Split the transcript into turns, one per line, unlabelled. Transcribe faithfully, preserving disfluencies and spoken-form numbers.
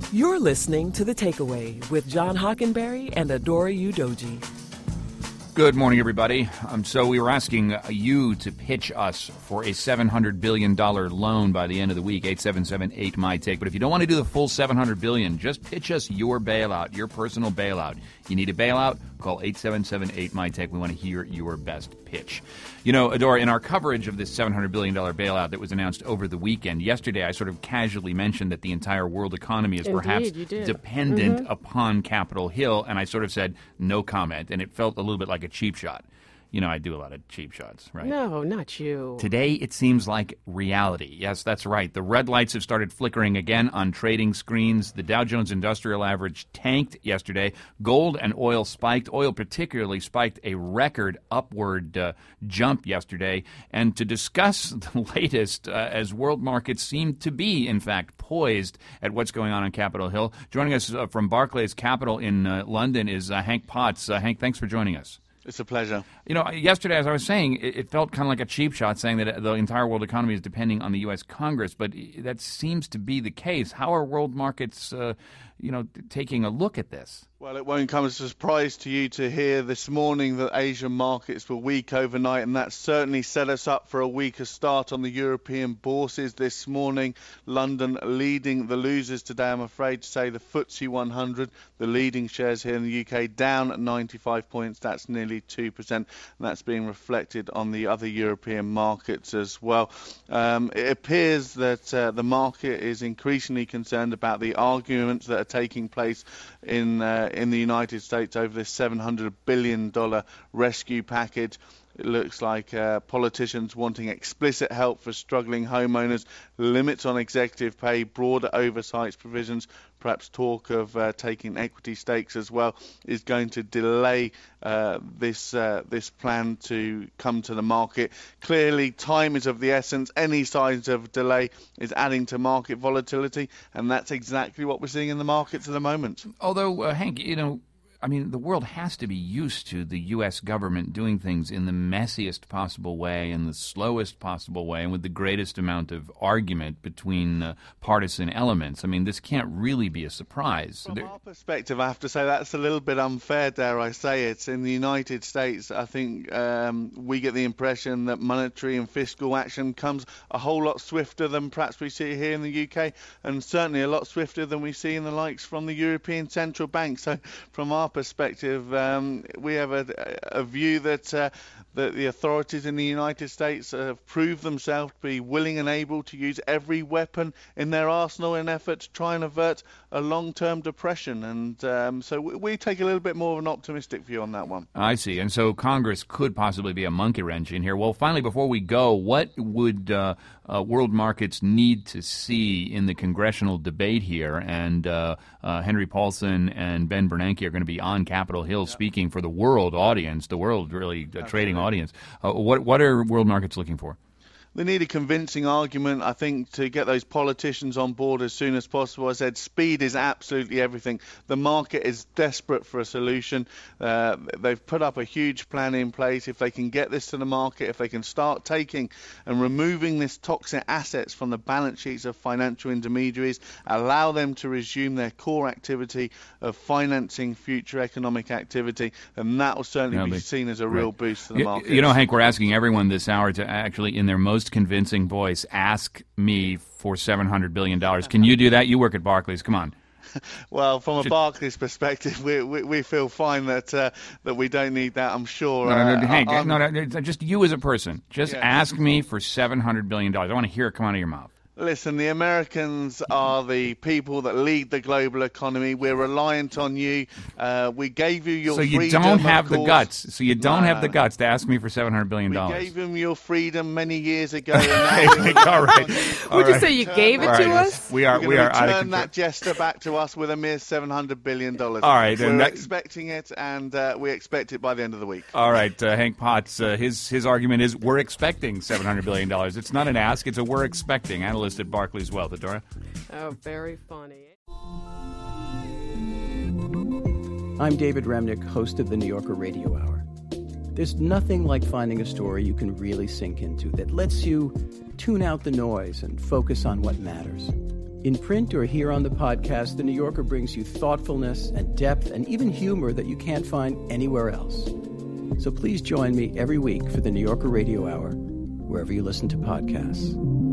You're listening to The Takeaway with John Hockenberry and Adora Udoji.
Good morning, everybody. Um, so we were asking uh, you to pitch us for a seven hundred billion dollars loan by the end of the week, eight seven seven eight, M Y T A K E. But if you don't want to do the full seven hundred billion dollars, just pitch us your bailout, your personal bailout. You need a bailout? Call eight seven seven eight, M Y T A K E. We want to hear your best pitch. You know, Adora, in our coverage of this seven hundred billion dollars bailout that was announced over the weekend, yesterday I sort of casually mentioned that the entire world economy is
Indeed,
perhaps
you did.
dependent
Mm-hmm.
upon Capitol Hill, and I sort of said no comment, and it felt a little bit like a cheap shot. You know, I do a lot of cheap shots, right?
No, not you.
Today, it seems like reality. Yes, that's right. The red lights have started flickering again on trading screens. The Dow Jones Industrial Average tanked yesterday. Gold and oil spiked. Oil particularly spiked a record upward uh, jump yesterday. And to discuss the latest, uh, as world markets seem to be, in fact, poised at what's going on on Capitol Hill, joining us uh, from Barclays Capital in uh, London is uh, Hank Potts. Uh, Hank, thanks for joining us.
It's a pleasure.
You know, yesterday, as I was saying, it, it felt kind of like a cheap shot saying that the entire world economy is depending on the U S Congress, but that seems to be the case. How are world markets, uh, you know, taking a look at this?
Well, it won't come as a surprise to you to hear this morning that Asian markets were weak overnight, and that certainly set us up for a weaker start on the European bourses this morning. London leading the losers today, I'm afraid to say. The F T S E one hundred, the leading shares here in the U K, down at ninety-five points. That's nearly two percent, and that's being reflected on the other European markets as well. Um, it appears that uh, the market is increasingly concerned about the arguments that are taking place in uh, in the United States over this seven hundred billion dollars rescue package. It looks like uh, politicians wanting explicit help for struggling homeowners, limits on executive pay, broader oversight provisions, perhaps talk of uh, taking equity stakes as well, is going to delay uh, this uh, this plan to come to the market. Clearly, time is of the essence. Any signs of delay is adding to market volatility, and that's exactly what we're seeing in the markets at the moment.
Although, uh, Hank, you know, I mean, the world has to be used to the U S government doing things in the messiest possible way, in the slowest possible way, and with the greatest amount of argument between uh, partisan elements. I mean, this can't really be a surprise.
From
there-
our perspective, I have to say that's a little bit unfair, dare I say it. In the United States, I think um, we get the impression that monetary and fiscal action comes a whole lot swifter than perhaps we see here in the U K, and certainly a lot swifter than we see in the likes from the European Central Bank. So from our perspective, um, we have a, a view that, uh, that the authorities in the United States have proved themselves to be willing and able to use every weapon in their arsenal in an effort to try and avert a long-term depression. And um, so we, we take a little bit more of an optimistic view on that one.
I see. And so Congress could possibly be a monkey wrench in here. Well, finally, before we go, what would uh, uh, world markets need to see in the congressional debate here? And uh, uh, Henry Paulson and Ben Bernanke are going to be on Capitol Hill yeah. speaking for the world audience, the world really uh, trading audience. Uh, what, what are world markets looking for?
They need a convincing argument, I think, to get those politicians on board as soon as possible. I said speed is absolutely everything. The market is desperate for a solution. Uh, they've put up a huge plan in place. If they can get this to the market, if they can start taking and removing this toxic assets from the balance sheets of financial intermediaries, allow them to resume their core activity of financing future economic activity, and that will certainly
yeah,
be
but,
seen as a
right.
real boost to the
you,
market.
You know, Hank, we're asking everyone this hour to actually, in their most convincing voice, ask me for seven hundred billion dollars. Can you do that? You work at Barclays. Come on.
Well, from a
Should...
Barclays perspective, we, we we feel fine that uh, that we don't need that. I'm sure.
No, no, no,
uh,
Hank,
I'm...
no, no, just you as a person. Just
yeah.
ask me for seven hundred billion dollars. I want to hear it come out of your mouth.
Listen, the Americans are the people that lead the global economy. We're reliant on you. Uh, we gave you your
so
freedom.
you don't have
of
the
course.
guts. So you don't
no,
have
no,
the
no.
guts to ask me for seven hundred billion dollars.
We gave him your freedom many years ago. And now
All right. All
Would
right.
you say you gave it
All
to
right.
us?
We are.
We're
We are out of
return
control.
that jester back to us with a mere seven hundred billion dollars.
All right, then
We're
that-
expecting it, and uh, we expect it by the end of the week.
All right, uh, Hank Potts, uh, his his argument is we're expecting seven hundred billion dollars. It's not an ask, it's a we're expecting. Analyst at Barclays Wealth. Adora?
Oh, very funny.
I'm David Remnick, host of the New Yorker Radio Hour. There's nothing like finding a story you can really sink into that lets you tune out the noise and focus on what matters. In print or here on the podcast, The New Yorker brings you thoughtfulness and depth and even humor that you can't find anywhere else. So please join me every week for The New Yorker Radio Hour, wherever you listen to podcasts.